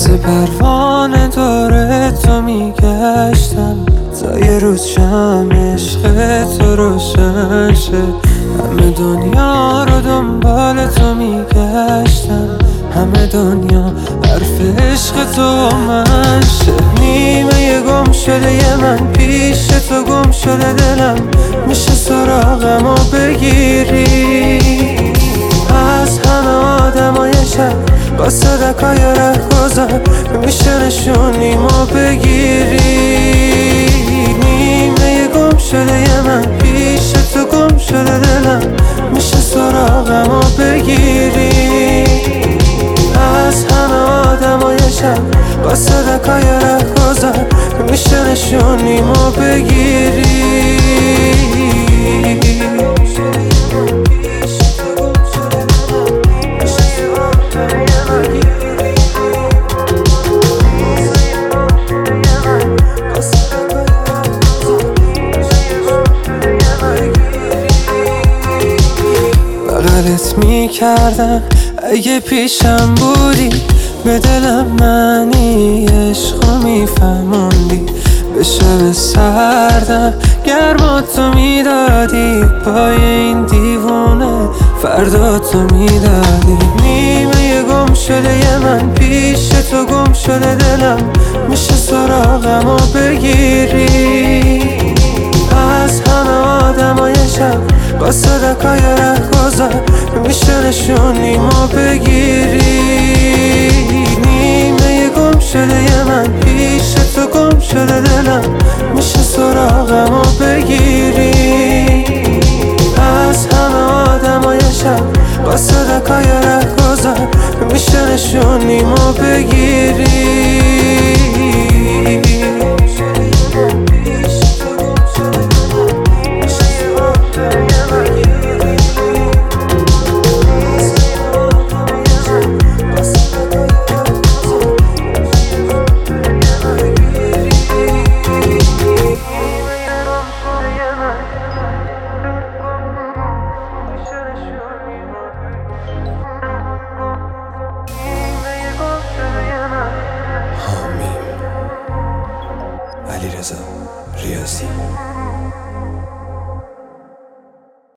مثل پروانه دور تو میگشتم تا یه روز شم عشق تو روشن شه. همه دنیا رو دنبال تو میگشتم، همه دنیا حرف عشق تو من شه. نیمه گم شده یه من پیش تو گم شده، دلم میشه سراغم و بگیری. از همه آدمای شب با صدقای ره گذار میشه نشونیمو بگیری. نیمه گم شده یه من پیش تو گم شده، دلم میشه سراغم و بگیری. از همه آدمای شب با صدقای ره گذار میشه نشونیمو بگیری. بغلت میکردم اگه پیشم بودی، به دلم معنی عشقو میفهموندی. به شب سردم گرماتو میدادی، پای این دیوونه فرداتو میدادی. نیمه گم شده یه من پیش تو گم شده، دلم میشه سراغم و بگیری. از همه آدمای شب با صدقای ره گذار میشه نشونیمو بگیری. نیمه گم شده یه من پیش تو گم شده، دلم میشه سراغم و بگیری. از همه آدمای شب با صدقای ره گذار میشه نشونیمو بگیری. علیرضا ریاضی.